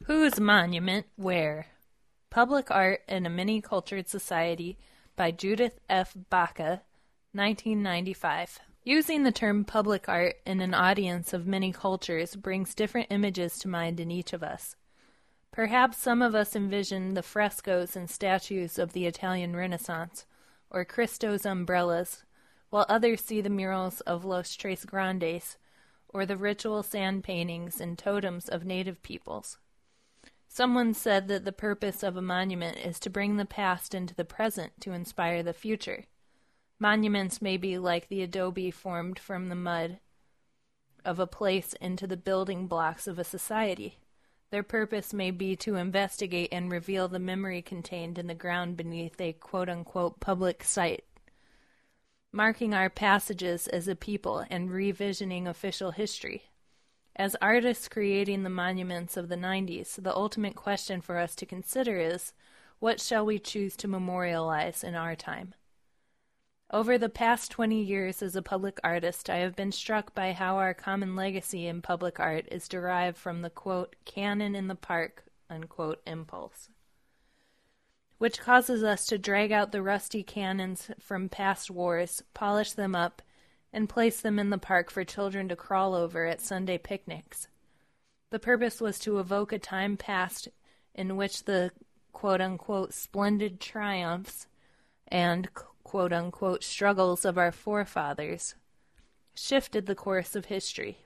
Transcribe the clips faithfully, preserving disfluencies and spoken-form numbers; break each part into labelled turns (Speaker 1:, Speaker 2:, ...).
Speaker 1: Whose Monument Where? Public Art in a Many-Cultured Society by Judith F. Baca, nineteen ninety-five. Using the term public art in an audience of many cultures brings different images to mind in each of us. Perhaps some of us envision the frescoes and statues of the Italian Renaissance, or Christo's umbrellas, while others see the murals of Los Tres Grandes, or the ritual sand paintings and totems of native peoples. Someone said that the purpose of a monument is to bring the past into the present to inspire the future. Monuments may be like the adobe formed from the mud of a place into the building blocks of a society. Their purpose may be to investigate and reveal the memory contained in the ground beneath a quote-unquote public site, marking our passages as a people and revisioning official history. As artists creating the monuments of the nineties, the ultimate question for us to consider is, what shall we choose to memorialize in our time? Over the past twenty years as a public artist, I have been struck by how our common legacy in public art is derived from the, quote, cannon in the park, unquote, impulse, which causes us to drag out the rusty cannons from past wars, polish them up, and place them in the park for children to crawl over at Sunday picnics. The purpose was to evoke a time past in which the quote-unquote splendid triumphs and quote-unquote struggles of our forefathers shifted the course of history.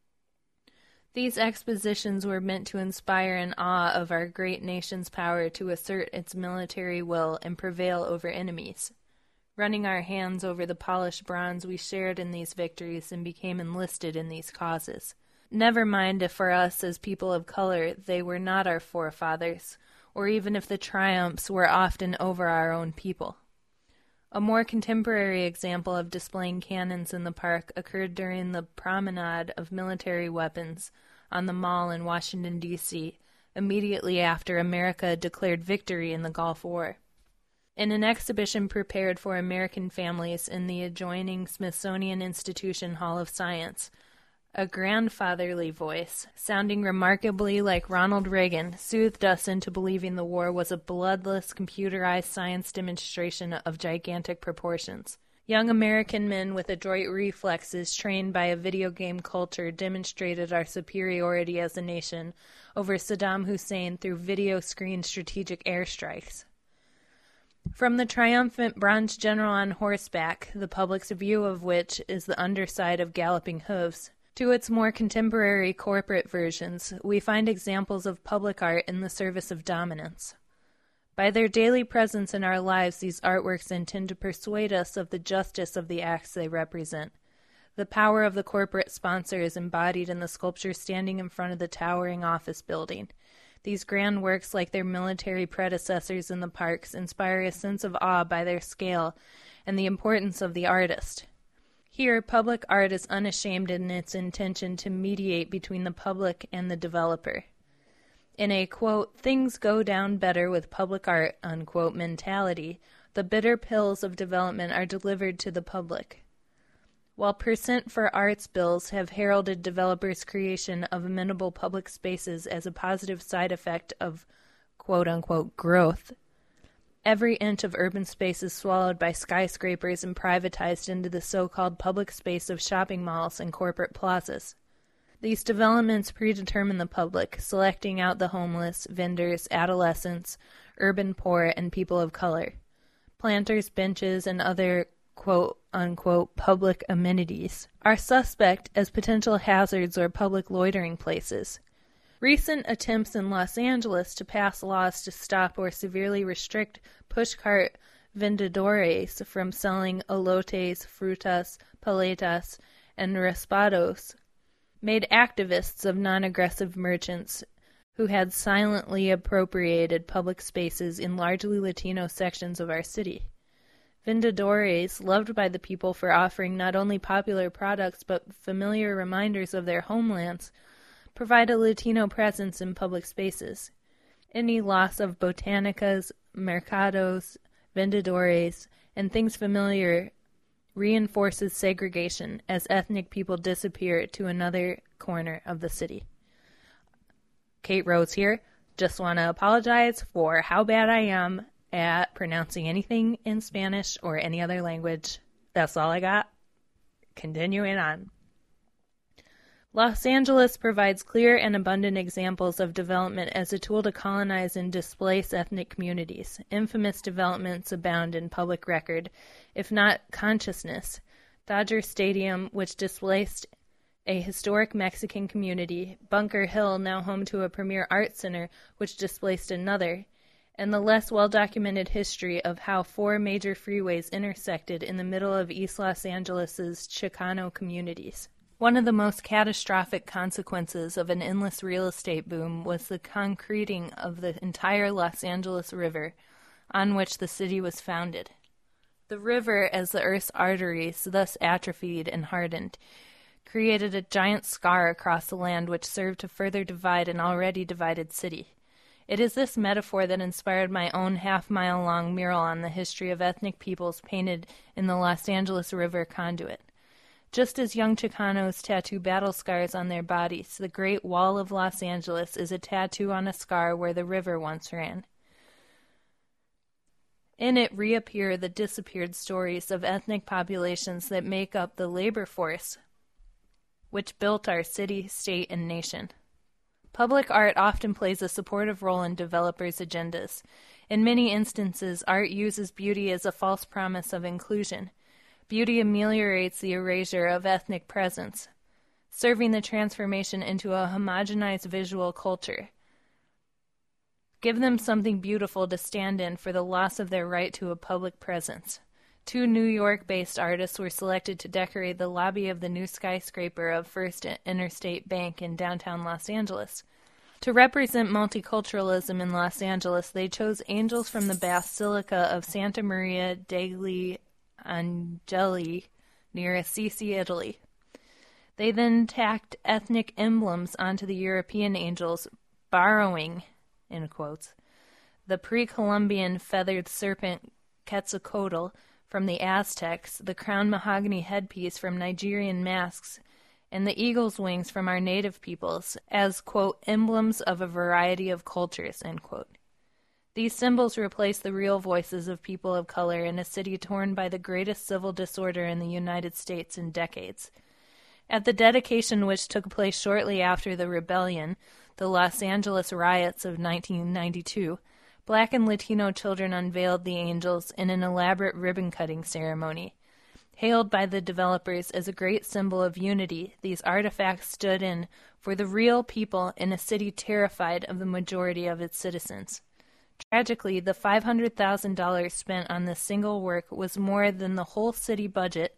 Speaker 1: These expositions were meant to inspire an awe of our great nation's power to assert its military will and prevail over enemies. Running our hands over the polished bronze, we shared in these victories and became enlisted in these causes. Never mind if for us as people of color they were not our forefathers, or even if the triumphs were often over our own people. A more contemporary example of displaying cannons in the park occurred during the promenade of military weapons on the Mall in Washington, D C, immediately after America declared victory in the Gulf War. In an exhibition prepared for American families in the adjoining Smithsonian Institution Hall of Science, a grandfatherly voice, sounding remarkably like Ronald Reagan, soothed us into believing the war was a bloodless, computerized science demonstration of gigantic proportions. Young American men with adroit reflexes trained by a video game culture demonstrated our superiority as a nation over Saddam Hussein through video screen strategic airstrikes. From the triumphant bronze general on horseback, the public's view of which is the underside of galloping hooves, to its more contemporary corporate versions, we find examples of public art in the service of dominance. By their daily presence in our lives, these artworks intend to persuade us of the justice of the acts they represent. The power of the corporate sponsor is embodied in the sculpture standing in front of the towering office building. These grand works, like their military predecessors in the parks, inspire a sense of awe by their scale and the importance of the artist. Here, public art is unashamed in its intention to mediate between the public and the developer. In a, quote, things go down better with public art, unquote, mentality, the bitter pills of development are delivered to the public. While percent for arts bills have heralded developers' creation of amenable public spaces as a positive side effect of quote-unquote growth, every inch of urban space is swallowed by skyscrapers and privatized into the so-called public space of shopping malls and corporate plazas. These developments predetermine the public, selecting out the homeless, vendors, adolescents, urban poor, and people of color. Planters, benches, and other quote-unquote public amenities are suspect as potential hazards or public loitering places. Recent attempts in Los Angeles to pass laws to stop or severely restrict pushcart vendedores from selling elotes, frutas, paletas, and raspados made activists of non-aggressive merchants who had silently appropriated public spaces in largely Latino sections of our city. Vendedores, loved by the people for offering not only popular products but familiar reminders of their homelands, provide a Latino presence in public spaces. Any loss of botanicas, mercados, vendedores, and things familiar reinforces segregation as ethnic people disappear to another corner of the city. Kate Rose here. Just want to apologize for how bad I am at pronouncing anything in Spanish or any other language. That's all I got. Continuing on. Los Angeles provides clear and abundant examples of development as a tool to colonize and displace ethnic communities. Infamous developments abound in public record, if not consciousness. Dodger Stadium, which displaced a historic Mexican community, Bunker Hill, now home to a premier art center, which displaced another, and the less well-documented history of how four major freeways intersected in the middle of East Los Angeles's Chicano communities. One of the most catastrophic consequences of an endless real estate boom was the concreting of the entire Los Angeles River, on which the city was founded. The river, as the Earth's arteries, thus atrophied and hardened, created a giant scar across the land which served to further divide an already divided city. It is this metaphor that inspired my own half-mile-long mural on the history of ethnic peoples painted in the Los Angeles River conduit. Just as young Chicanos tattoo battle scars on their bodies, the Great Wall of Los Angeles is a tattoo on a scar where the river once ran. In it reappear the disappeared stories of ethnic populations that make up the labor force which built our city, state, and nation. Public art often plays a supportive role in developers' agendas. In many instances, art uses beauty as a false promise of inclusion. Beauty ameliorates the erasure of ethnic presence, serving the transformation into a homogenized visual culture. Give them something beautiful to stand in for the loss of their right to a public presence. Two New York-based artists were selected to decorate the lobby of the new skyscraper of First Interstate Bank in downtown Los Angeles. To represent multiculturalism in Los Angeles, they chose angels from the Basilica of Santa Maria degli Angeli near Assisi, Italy. They then tacked ethnic emblems onto the European angels, borrowing, in quotes, the pre-Columbian feathered serpent Quetzalcoatl from the Aztecs, the crown mahogany headpiece from Nigerian masks, and the eagle's wings from our native peoples as, quote, emblems of a variety of cultures, end quote. These symbols replace the real voices of people of color in a city torn by the greatest civil disorder in the United States in decades. At the dedication, which took place shortly after the rebellion, the Los Angeles riots of nineteen ninety-two, Black and Latino children unveiled the angels in an elaborate ribbon-cutting ceremony. Hailed by the developers as a great symbol of unity, these artifacts stood in for the real people in a city terrified of the majority of its citizens. Tragically, the five hundred thousand dollars spent on this single work was more than the whole city budget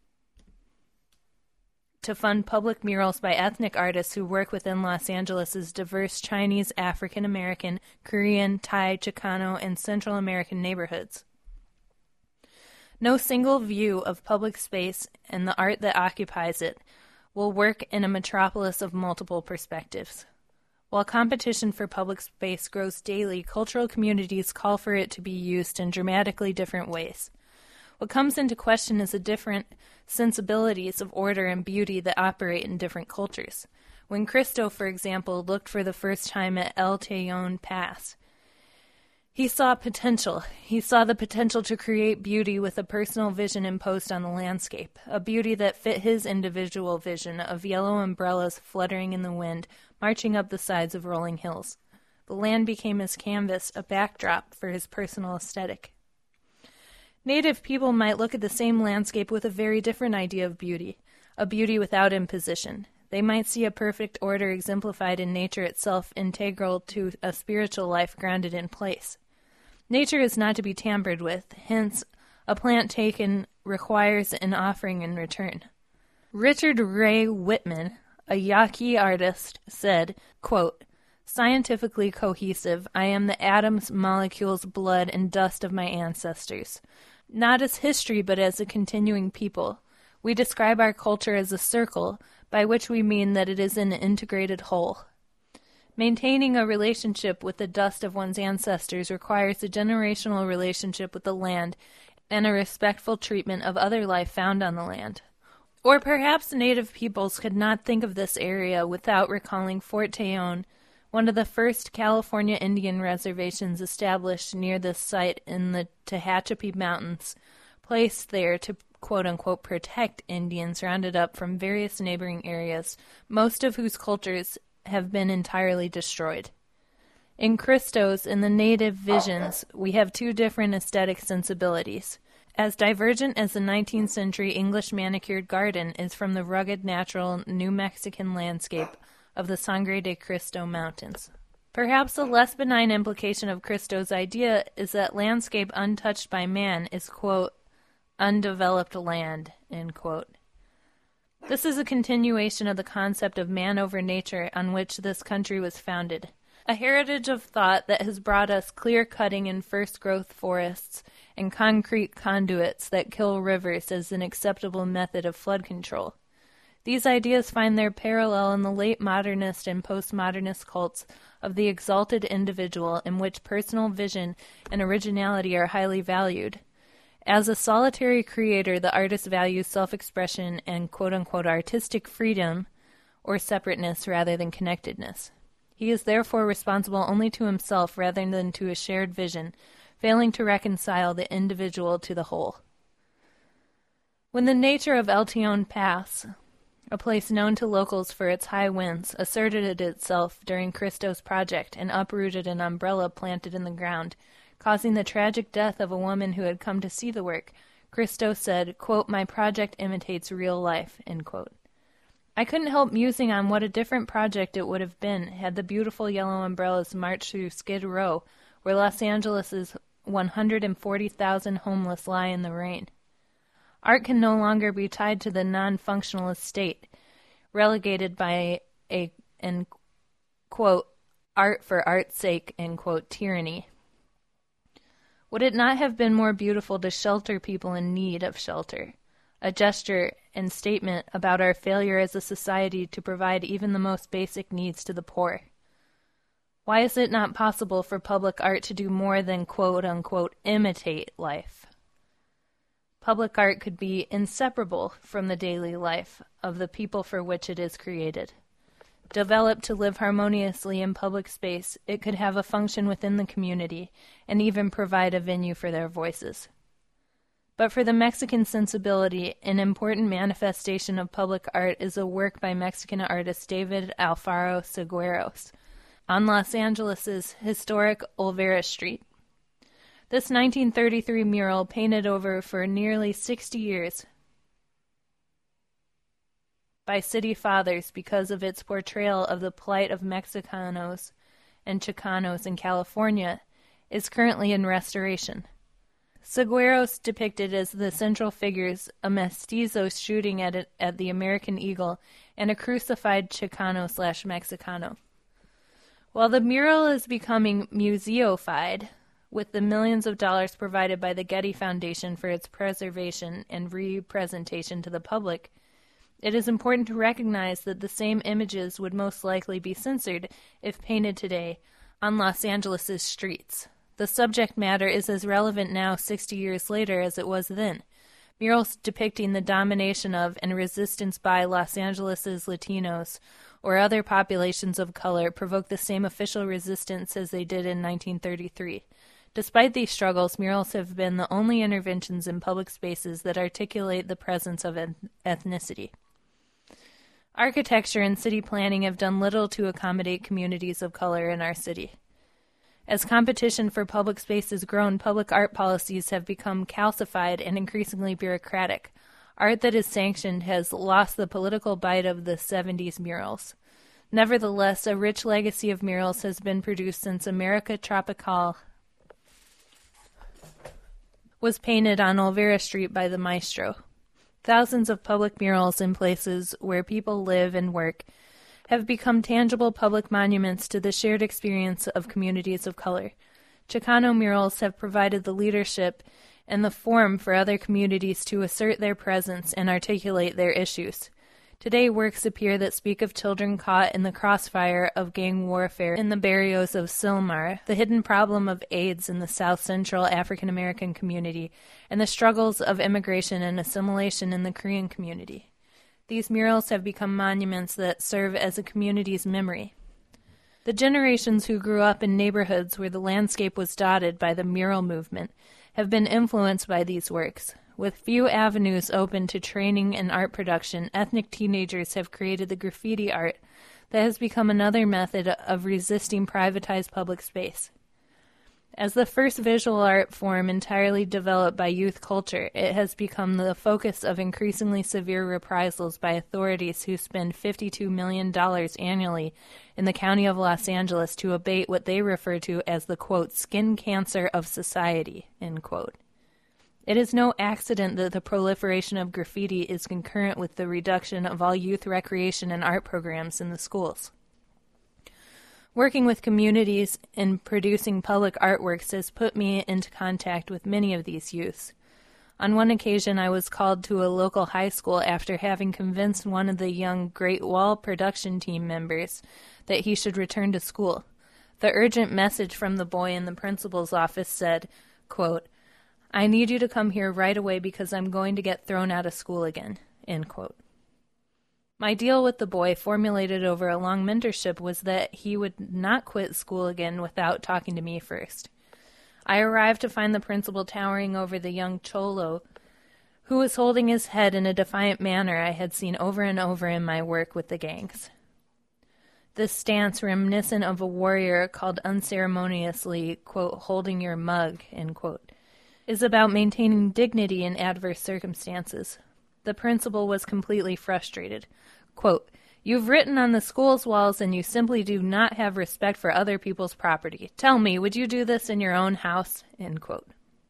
Speaker 1: to fund public murals by ethnic artists who work within Los Angeles' diverse Chinese, African American, Korean, Thai, Chicano, and Central American neighborhoods. No single view of public space and the art that occupies it will work in a metropolis of multiple perspectives. While competition for public space grows daily, cultural communities call for it to be used in dramatically different ways. What comes into question is the different sensibilities of order and beauty that operate in different cultures. When Christo, for example, looked for the first time at El Tejon Pass, he saw potential. He saw the potential to create beauty with a personal vision imposed on the landscape, a beauty that fit his individual vision of yellow umbrellas fluttering in the wind, marching up the sides of rolling hills. The land became his canvas, a backdrop for his personal aesthetic. Native people might look at the same landscape with a very different idea of beauty, a beauty without imposition. They might see a perfect order exemplified in nature itself, integral to a spiritual life grounded in place. Nature is not to be tampered with, hence, a plant taken requires an offering in return. Richard Ray Whitman, a Yaqui artist, said, quote, "Scientifically cohesive, I am the atoms, molecules, blood, and dust of my ancestors. Not as history, but as a continuing people. We describe our culture as a circle, by which we mean that it is an integrated whole. Maintaining a relationship with the dust of one's ancestors requires a generational relationship with the land and a respectful treatment of other life found on the land. Or perhaps native peoples could not think of this area without recalling Fort Tejon, one of the first California Indian reservations established near this site in the Tehachapi Mountains, placed there to quote-unquote protect Indians rounded up from various neighboring areas, most of whose cultures have been entirely destroyed. In Christos, in the native visions, we have two different aesthetic sensibilities. As divergent as the nineteenth century English manicured garden is from the rugged natural New Mexican landscape of the Sangre de Cristo Mountains. Perhaps a less benign implication of Christo's idea is that landscape untouched by man is, quote, undeveloped land, end quote. This is a continuation of the concept of man over nature on which this country was founded, a heritage of thought that has brought us clear-cutting and first-growth forests and concrete conduits that kill rivers as an acceptable method of flood control. These ideas find their parallel in the late modernist and postmodernist cults of the exalted individual in which personal vision and originality are highly valued. As a solitary creator, the artist values self-expression and quote-unquote artistic freedom or separateness rather than connectedness. He is therefore responsible only to himself rather than to a shared vision, failing to reconcile the individual to the whole. When the nature of El Tejon Pass, a place known to locals for its high winds, asserted itself during Christo's project and uprooted an umbrella planted in the ground, causing the tragic death of a woman who had come to see the work, Christo said, quote, my project imitates real life, end quote. I couldn't help musing on what a different project it would have been had the beautiful yellow umbrellas marched through Skid Row, where Los Angeles' one hundred forty thousand homeless lie in the rain. Art can no longer be tied to the non-functionalist state, relegated by a, an, quote, art for art's sake, end quote, tyranny. Would it not have been more beautiful to shelter people in need of shelter, a gesture and statement about our failure as a society to provide even the most basic needs to the poor? Why is it not possible for public art to do more than quote-unquote imitate life? Public art could be inseparable from the daily life of the people for which it is created. Developed to live harmoniously in public space, it could have a function within the community and even provide a venue for their voices. But for the Mexican sensibility, an important manifestation of public art is a work by Mexican artist David Alfaro Segueros on Los Angeles' historic Olvera Street. This nineteen thirty-three mural, painted over for nearly sixty years by city fathers because of its portrayal of the plight of Mexicanos and Chicanos in California, is currently in restoration. Segueros depicted as the central figures a mestizo shooting at it, at the American Eagle and a crucified Chicano slash Mexicano. While the mural is becoming museofied, with the millions of dollars provided by the Getty Foundation for its preservation and representation to the public, it is important to recognize that the same images would most likely be censored if painted today on Los Angeles' streets. The subject matter is as relevant now sixty years later as it was then. Murals depicting the domination of and resistance by Los Angeles' Latinos or other populations of color provoke the same official resistance as they did in nineteen thirty-three. Despite these struggles, murals have been the only interventions in public spaces that articulate the presence of ethnicity. Architecture and city planning have done little to accommodate communities of color in our city. As competition for public space has grown, public art policies have become calcified and increasingly bureaucratic. Art that is sanctioned has lost the political bite of the seventies murals. Nevertheless, a rich legacy of murals has been produced since America Tropical was painted on Olvera Street by the maestro. Thousands of public murals in places where people live and work have become tangible public monuments to the shared experience of communities of color. Chicano murals have provided the leadership and the forum for other communities to assert their presence and articulate their issues. Today, works appear that speak of children caught in the crossfire of gang warfare in the barrios of Silmar, the hidden problem of AIDS in the South Central African American community, and the struggles of immigration and assimilation in the Korean community. These murals have become monuments that serve as a community's memory. The generations who grew up in neighborhoods where the landscape was dotted by the mural movement have been influenced by these works. With few avenues open to training and art production, ethnic teenagers have created the graffiti art that has become another method of resisting privatized public space. As the first visual art form entirely developed by youth culture, it has become the focus of increasingly severe reprisals by authorities who spend fifty-two million dollars annually in the county of Los Angeles to abate what they refer to as the, quote, skin cancer of society, end quote. It is no accident that the proliferation of graffiti is concurrent with the reduction of all youth recreation and art programs in the schools. Working with communities in producing public artworks has put me into contact with many of these youths. On one occasion, I was called to a local high school after having convinced one of the young Great Wall production team members that he should return to school. The urgent message from the boy in the principal's office said, quote, "I need you to come here right away because I'm going to get thrown out of school again," end quote. My deal with the boy, formulated over a long mentorship, was that he would not quit school again without talking to me first. I arrived to find the principal towering over the young cholo, who was holding his head in a defiant manner I had seen over and over in my work with the gangs. This stance, reminiscent of a warrior called unceremoniously, quote, "holding your mug," end quote, is about maintaining dignity in adverse circumstances. The principal was completely frustrated. Quote, "You've written on the school's walls and you simply do not have respect for other people's property. Tell me, would you do this in your own house?" End quote.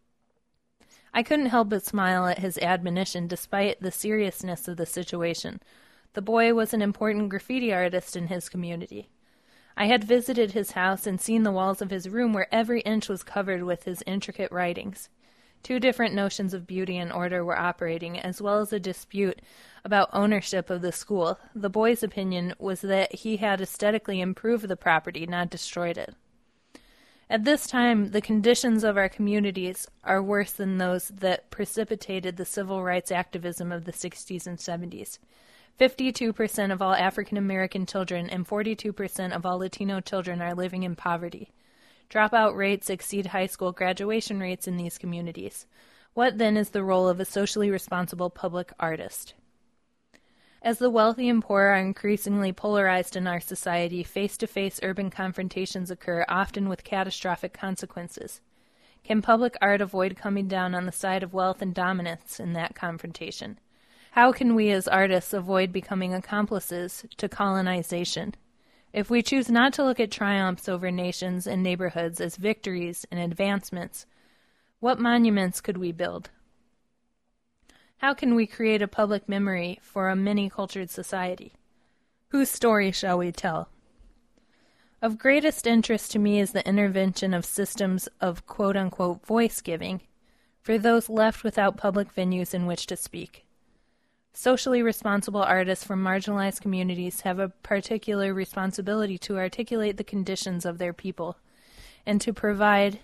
Speaker 1: I couldn't help but smile at his admonition despite the seriousness of the situation. The boy was an important graffiti artist in his community. I had visited his house and seen the walls of his room where every inch was covered with his intricate writings. Two different notions of beauty and order were operating, as well as a dispute about ownership of the school. The boy's opinion was that he had aesthetically improved the property, not destroyed it. At this time, the conditions of our communities are worse than those that precipitated the civil rights activism of the sixties and seventies. fifty-two percent of all African American children and forty-two percent of all Latino children are living in poverty. Dropout rates exceed high school graduation rates in these communities. What then is the role of a socially responsible public artist? As the wealthy and poor are increasingly polarized in our society, face-to-face urban confrontations occur, often with catastrophic consequences. Can public art avoid coming down on the side of wealth and dominance in that confrontation? How can we as artists avoid becoming accomplices to colonization? If we choose not to look at triumphs over nations and neighborhoods as victories and advancements, what monuments could we build? How can we create a public memory for a many-cultured society? Whose story shall we tell? Of greatest interest to me is the intervention of systems of quote-unquote voice-giving for those left without public venues in which to speak. Socially responsible artists from marginalized communities have a particular responsibility to articulate the conditions of their people and to provide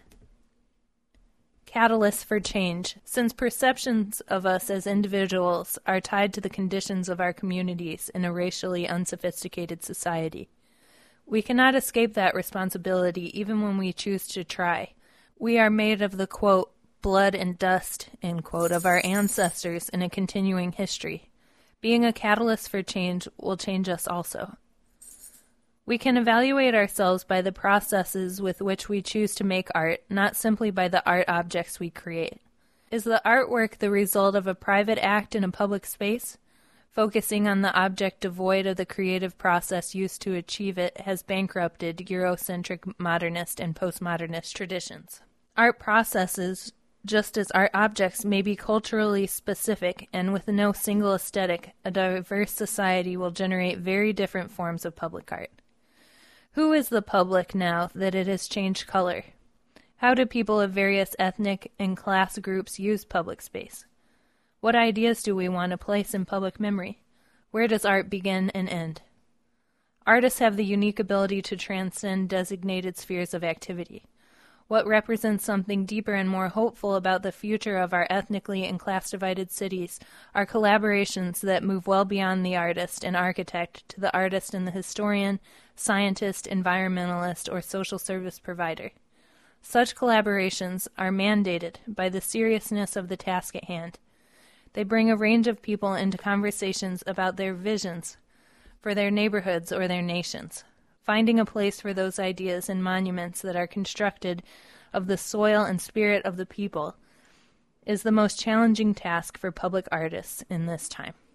Speaker 1: catalysts for change, since perceptions of us as individuals are tied to the conditions of our communities in a racially unsophisticated society. We cannot escape that responsibility even when we choose to try. We are made of the, quote, blood and dust, end quote, of our ancestors in a continuing history. Being a catalyst for change will change us also. We can evaluate ourselves by the processes with which we choose to make art, not simply by the art objects we create. Is the artwork the result of a private act in a public space? Focusing on the object devoid of the creative process used to achieve it has bankrupted Eurocentric modernist and postmodernist traditions. Art processes, just as art objects, may be culturally specific, and with no single aesthetic, a diverse society will generate very different forms of public art. Who is the public now that it has changed color? How do people of various ethnic and class groups use public space? What ideas do we want to place in public memory? Where does art begin and end? Artists have the unique ability to transcend designated spheres of activity. What represents something deeper and more hopeful about the future of our ethnically and class-divided cities are collaborations that move well beyond the artist and architect to the artist and the historian, scientist, environmentalist, or social service provider. Such collaborations are mandated by the seriousness of the task at hand. They bring a range of people into conversations about their visions for their neighborhoods or their nations. Finding a place for those ideas in monuments that are constructed of the soil and spirit of the people is the most challenging task for public artists in this time.